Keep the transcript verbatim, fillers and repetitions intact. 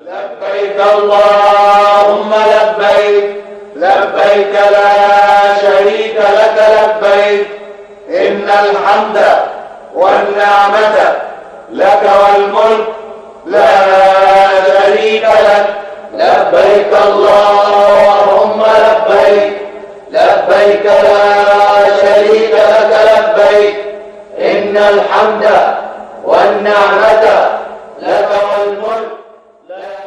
لبيك اللهم لبيك لبيك لا شريك لك لبيك إن الحمد والنعمة لك والملك لا شريك لك لبيك اللهم لبيك لبيك لا شريك لك لبيك إن الحمد والنعمة لك والملك لا